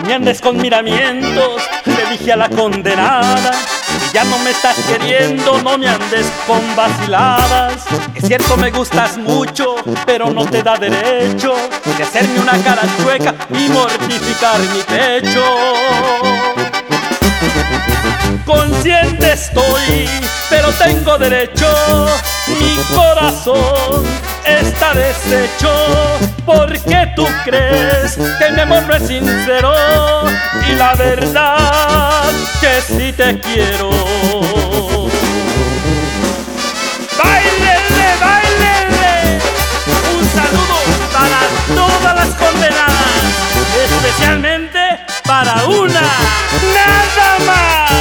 me andes con miramientos, le dije a la condenada. Si ya no me estás queriendo, no me andes con vaciladas. Es cierto, me gustas mucho, pero no te da derecho de hacerme una cara chueca y mortificar mi pecho. Consciente estoy, pero tengo derecho. Mi corazón está deshecho. Porque tú crees que mi amor no es sincero, y la verdad que sí te quiero. ¡Báilele, báilele! Un saludo para todas las condenadas, especialmente para una, nada más.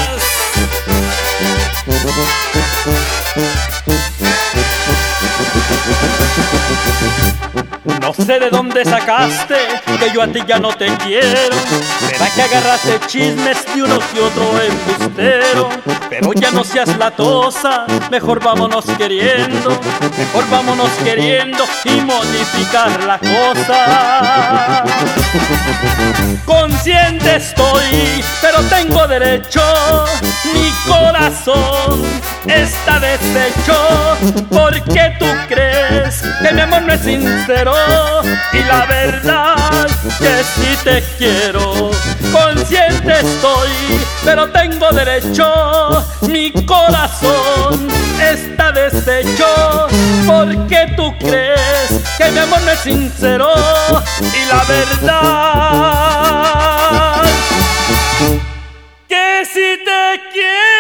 No sé de dónde sacaste que yo a ti ya no te quiero. Será que agarraste chismes de uno que otro embustero. Pero ya no seas latosa, mejor vámonos queriendo. Mejor vámonos queriendo y modificar la cosa. Consciente estoy, pero tengo derecho. Mi corazón está deshecho. Porque tú crees que mi amor no es sincero, y la verdad que sí te quiero. Consciente estoy, pero tengo derecho. Mi corazón está deshecho. Porque tú crees que mi amor no es sincero, y la verdad que sí te quiero.